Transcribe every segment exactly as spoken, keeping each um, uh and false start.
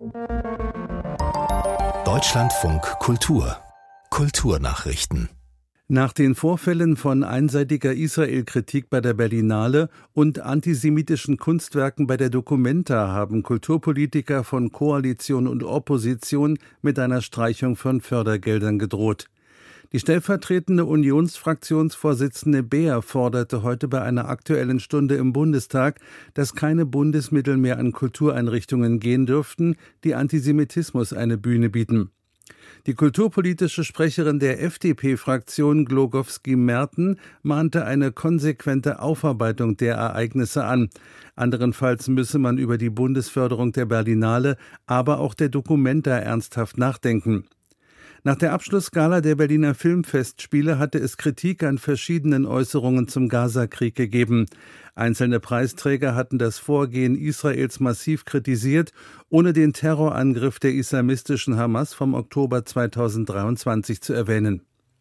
Deutschlandfunk Kultur Kulturnachrichten. Nach den Vorfällen von einseitiger Israel-Kritik bei der Berlinale und antisemitischen Kunstwerken bei der Documenta haben Kulturpolitiker von Koalition und Opposition mit einer Streichung von Fördergeldern gedroht. Die stellvertretende Unionsfraktionsvorsitzende Beer forderte heute bei einer Aktuellen Stunde im Bundestag, dass keine Bundesmittel mehr an Kultureinrichtungen gehen dürften, die Antisemitismus eine Bühne bieten. Die kulturpolitische Sprecherin der F D P-Fraktion Glogowski-Merten mahnte eine konsequente Aufarbeitung der Ereignisse an. Anderenfalls müsse man über die Bundesförderung der Berlinale, aber auch der Documenta ernsthaft nachdenken. Nach der Abschlussgala der Berliner Filmfestspiele hatte es Kritik an verschiedenen Äußerungen zum Gaza-Krieg gegeben. Einzelne Preisträger hatten das Vorgehen Israels massiv kritisiert, ohne den Terrorangriff der islamistischen Hamas vom Oktober zweitausenddreiundzwanzig zu erwähnen.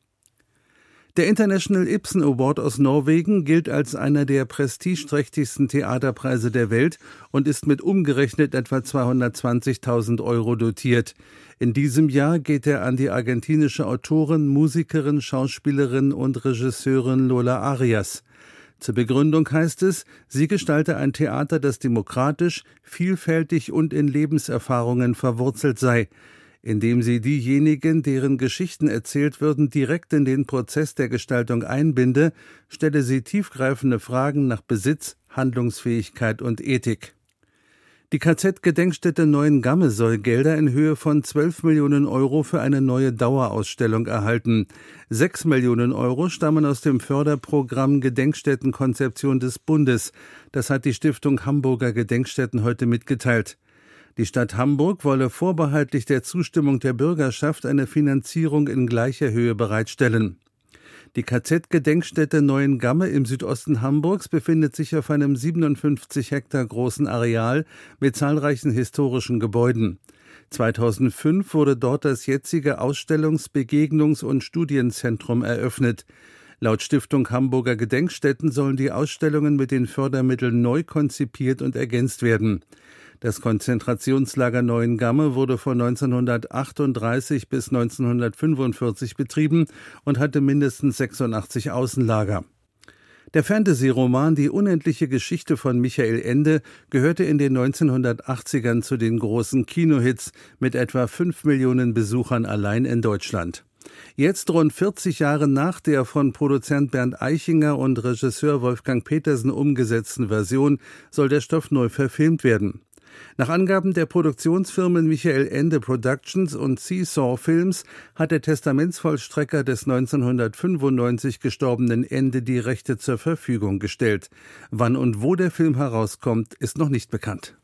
Der International Ibsen Award aus Norwegen gilt als einer der prestigeträchtigsten Theaterpreise der Welt und ist mit umgerechnet etwa zweihundertzwanzigtausend Euro dotiert. In diesem Jahr geht er an die argentinische Autorin, Musikerin, Schauspielerin und Regisseurin Lola Arias. Zur Begründung heißt es, sie gestalte ein Theater, das demokratisch, vielfältig und in Lebenserfahrungen verwurzelt sei, indem sie diejenigen, deren Geschichten erzählt würden, direkt in den Prozess der Gestaltung einbinde, stelle sie tiefgreifende Fragen nach Besitz, Handlungsfähigkeit und Ethik. Die K Z-Gedenkstätte Neuengamme soll Gelder in Höhe von zwölf Millionen Euro für eine neue Dauerausstellung erhalten. Sechs Millionen Euro stammen aus dem Förderprogramm Gedenkstättenkonzeption des Bundes. Das hat die Stiftung Hamburger Gedenkstätten heute mitgeteilt. Die Stadt Hamburg wolle vorbehaltlich der Zustimmung der Bürgerschaft eine Finanzierung in gleicher Höhe bereitstellen. Die K Z-Gedenkstätte Neuengamme im Südosten Hamburgs befindet sich auf einem siebenundfünfzig Hektar großen Areal mit zahlreichen historischen Gebäuden. zweitausendfünf wurde dort das jetzige Ausstellungs-, Begegnungs- und Studienzentrum eröffnet. Laut Stiftung Hamburger Gedenkstätten sollen die Ausstellungen mit den Fördermitteln neu konzipiert und ergänzt werden. Das Konzentrationslager Neuengamme wurde von neunzehnhundertachtunddreißig bis neunzehnhundertfünfundvierzig betrieben und hatte mindestens sechsundachtzig Außenlager. Der Fantasy-Roman Die unendliche Geschichte von Michael Ende gehörte in den neunzehnhundertachtzigern zu den großen Kinohits mit etwa fünf Millionen Besuchern allein in Deutschland. Jetzt, rund vierzig Jahre nach der von Produzent Bernd Eichinger und Regisseur Wolfgang Petersen umgesetzten Version, soll der Stoff neu verfilmt werden. Nach Angaben der Produktionsfirmen Michael Ende Productions und Seesaw Films hat der Testamentsvollstrecker des neunzehnhundertfünfundneunzig gestorbenen Ende die Rechte zur Verfügung gestellt. Wann und wo der Film herauskommt, ist noch nicht bekannt.